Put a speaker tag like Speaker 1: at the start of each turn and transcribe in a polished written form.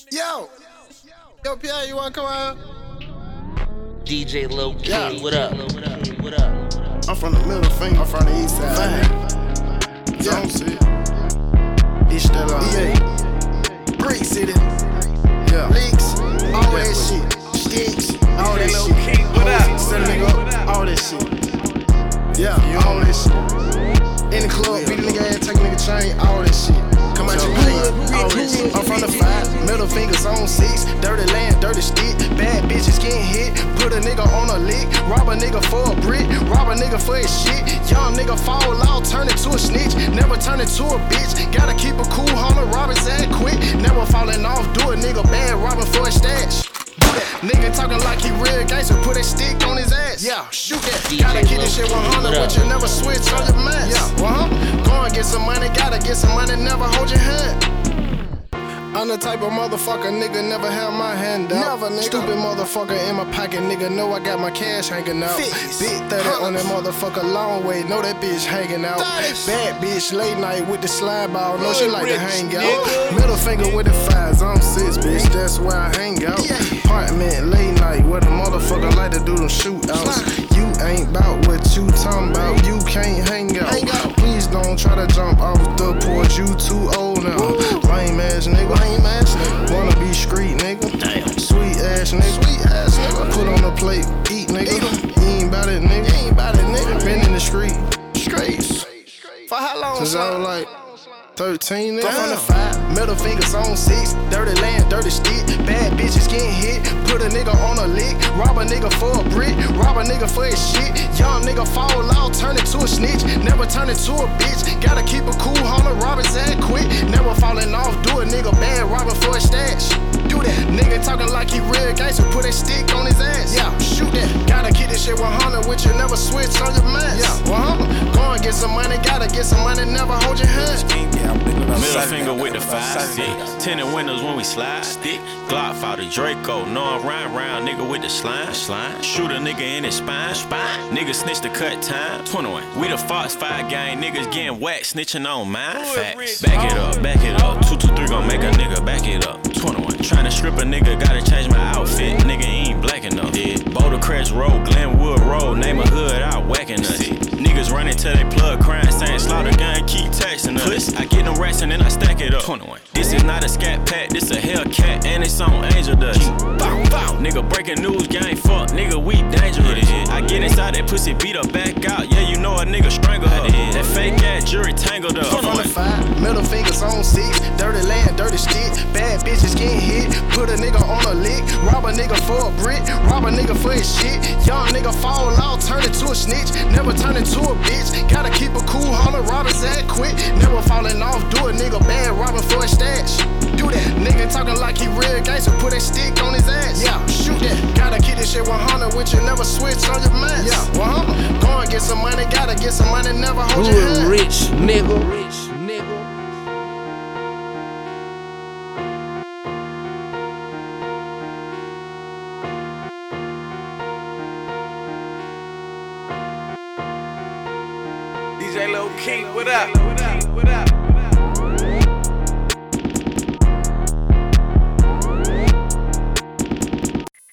Speaker 1: Yo, Pierre, you wanna come out?
Speaker 2: DJ Low King,
Speaker 1: Yeah.
Speaker 2: what up? What up?
Speaker 1: I'm from the middle finger, I'm from the east side. Zone City. East Stella. EA. Brick City. Yeah. Leaks. All that shit. Sticks. All that
Speaker 3: Low
Speaker 1: shit.
Speaker 3: King, what up?
Speaker 1: Set a nigga up. All that shit. Yeah, all that shit. In the club, beat a nigga ass, take a nigga chain. All that shit. Come out your hood. All that shit. I'm from the 5. Middle fingers on 6. Dirty land, dirty stick. Bad bitches getting hit. Put a nigga on a lick. Rob a nigga for a brick. Rob a nigga for his shit. Young nigga fall out, turn into a snitch. Never turn into a bitch. Gotta keep a cool, homie. Rob his ass quick. Never falling off. Do a nigga bad, robbing for a stash. Nigga talking like he real gangster, put a stick on his ass. Yeah, shoot that. Gotta keep this shit 100, but you never switch on your mask. Yeah, go and get some money, gotta get some money, never hold your hand. I'm the type of motherfucker, nigga, never have my hand out. Never, nigga. Stupid motherfucker in my pocket, nigga, know I got my cash hanging out. Big 30 on that motherfucker, long way, know that bitch hanging out. Bad bitch, late night with the slide ball, know she like to hang out. Middle finger with the 5s, I'm 6, bitch, that's where I hang out. Apartment, late night, where the motherfucker like to do them shootouts. You ain't bout what you talking about, you can't hang out. Please don't try to jump off the porch, you too old now. Lame ass nigga. Wanna be street, nigga. Damn. Sweet ass nigga. Put on the plate, eat, nigga. You ain't bout it, nigga. Been in the streets. For how long? Since I was like 13, nigga. I'm from the 5. Middle fingers on 6. Dirty land, dirty stick. Bad bitches getting hit. Put a nigga on a lick. Rob a nigga for a brick. Rob a nigga for his shit. Young nigga fall out, turn into a snitch. Never turn into a bitch. Gotta keep a cool, homie. Rob his ass quick. Never falling off. Do a nigga bad, robbing for a stash. Do that. Nigga talking like he real gangster. Put a stick on his ass. Yeah, shoot that. Gotta keep this shit 100 with you. Never switch on your mask. Yeah, 100. Go and get some money. Gotta get some money. Never hold your hand.
Speaker 3: Middle finger with the 5-6. Tinted windows when we slide. Stick. Glock fought the Draco. No, I'm round nigga with the slime. Shoot a nigga in his spine. Nigga snitch to cut time. 21. We the Fox 5 gang. Niggas getting whacked, snitching on mine. Facts. Back it up. 223 gon' make a nigga back it up. 21. Tryna strip a nigga, gotta change my outfit. Nigga ain't black enough. Boulder Crest Road, Glenwood Road. Name a hood out whacking us. Niggas running till they plug crying, saying slaughter gun, keep texting us. I get them rats and then I stack it up. 21. This is not a scat pack, this a Hellcat and it's on Angel Dust. Bow, bow. Nigga breaking news, gang fuck, nigga we dangerous. I get inside that pussy, beat her back out. Yeah, you know a nigga strangle her. That fake ass jury tangled up.
Speaker 1: I'm from the 5, middle fingers on 6. Dirty land, dirty stick. Bad bitches getting hit. Put a nigga on a lick. Rob a nigga for a brick. Rob a nigga for his shit. Young nigga fall out, turn into a snitch. Never turn into a bitch. Gotta keep a cool, homie. Rob his ass quick. Never falling off. Do a nigga bad, robbing for a stash. Do that. Nigga talking like he real gangster. Put a stick on his ass. Yeah, shoot that. Gotta keep this shit 100 with you. Never switch on your mask. Yeah, 100. Go and get some money. Gotta get some money. Never hold your hand.
Speaker 2: Rich nigga.
Speaker 3: DJ Low King, what up?